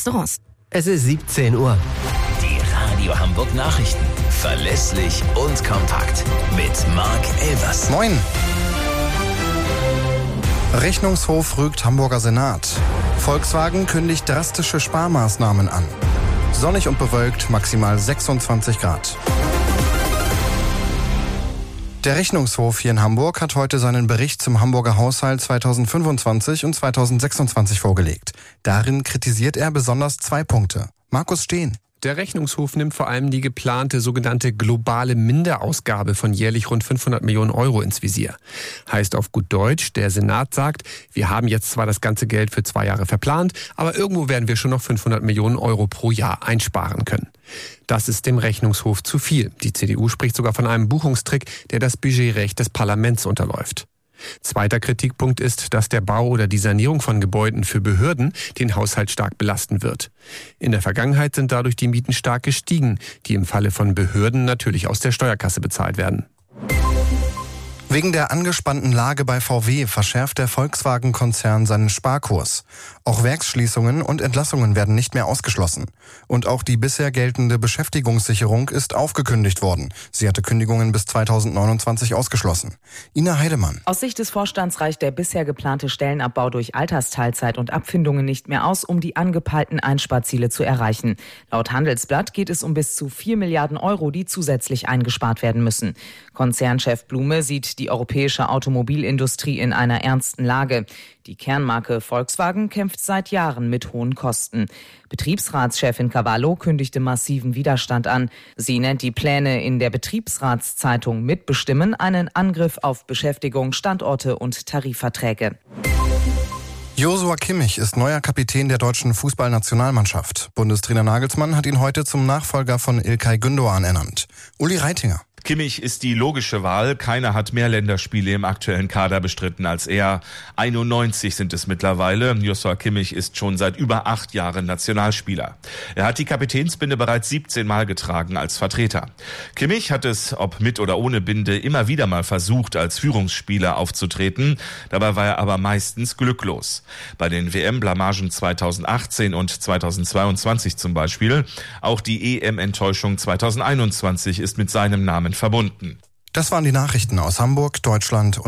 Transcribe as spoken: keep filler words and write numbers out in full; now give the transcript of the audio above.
Restaurants. Es ist siebzehn Uhr. Die Radio Hamburg Nachrichten. Verlässlich und kompakt. Mit Marc Elvers. Moin. Rechnungshof rügt Hamburger Senat. Volkswagen kündigt drastische Sparmaßnahmen an. Sonnig und bewölkt, maximal sechsundzwanzig Grad. Der Rechnungshof hier in Hamburg hat heute seinen Bericht zum Hamburger Haushalt zweitausendfünfundzwanzig und zweitausendsechsundzwanzig vorgelegt. Darin kritisiert er besonders zwei Punkte. Markus Steen. Der Rechnungshof nimmt vor allem die geplante sogenannte globale Minderausgabe von jährlich rund fünfhundert Millionen Euro ins Visier. Heißt auf gut Deutsch, der Senat sagt, wir haben jetzt zwar das ganze Geld für zwei Jahre verplant, aber irgendwo werden wir schon noch fünfhundert Millionen Euro pro Jahr einsparen können. Das ist dem Rechnungshof zu viel. Die C D U spricht sogar von einem Buchungstrick, der das Budgetrecht des Parlaments unterläuft. Zweiter Kritikpunkt ist, dass der Bau oder die Sanierung von Gebäuden für Behörden den Haushalt stark belasten wird. In der Vergangenheit sind dadurch die Mieten stark gestiegen, die im Falle von Behörden natürlich aus der Steuerkasse bezahlt werden. Wegen der angespannten Lage bei V W verschärft der Volkswagen-Konzern seinen Sparkurs. Auch Werksschließungen und Entlassungen werden nicht mehr ausgeschlossen. Und auch die bisher geltende Beschäftigungssicherung ist aufgekündigt worden. Sie hatte Kündigungen bis zweitausendneunundzwanzig ausgeschlossen. Ina Heidemann. Aus Sicht des Vorstands reicht der bisher geplante Stellenabbau durch Altersteilzeit und Abfindungen nicht mehr aus, um die angepeilten Einsparziele zu erreichen. Laut Handelsblatt geht es um bis zu vier Milliarden Euro, die zusätzlich eingespart werden müssen. Konzernchef Blume sieht die europäische Automobilindustrie in einer ernsten Lage. Die Kernmarke Volkswagen kämpft seit Jahren mit hohen Kosten. Betriebsratschefin Cavallo kündigte massiven Widerstand an. Sie nennt die Pläne in der Betriebsratszeitung Mitbestimmen einen Angriff auf Beschäftigung, Standorte und Tarifverträge. Joshua Kimmich ist neuer Kapitän der deutschen Fußballnationalmannschaft. Bundestrainer Nagelsmann hat ihn heute zum Nachfolger von İlkay Gündoğan ernannt. Uli Reitinger. Kimmich ist die logische Wahl. Keiner hat mehr Länderspiele im aktuellen Kader bestritten als er. einundneunzig sind es mittlerweile. Joshua Kimmich ist schon seit über acht Jahren Nationalspieler. Er hat die Kapitänsbinde bereits siebzehn Mal getragen als Vertreter. Kimmich hat es, ob mit oder ohne Binde, immer wieder mal versucht, als Führungsspieler aufzutreten. Dabei war er aber meistens glücklos. Bei den W M-Blamagen zweitausendachtzehn und zweitausendzweiundzwanzig zum Beispiel. Auch die E M-Enttäuschung zweitausendeinundzwanzig ist mit seinem Namen verbunden. Das waren die Nachrichten aus Hamburg, Deutschland und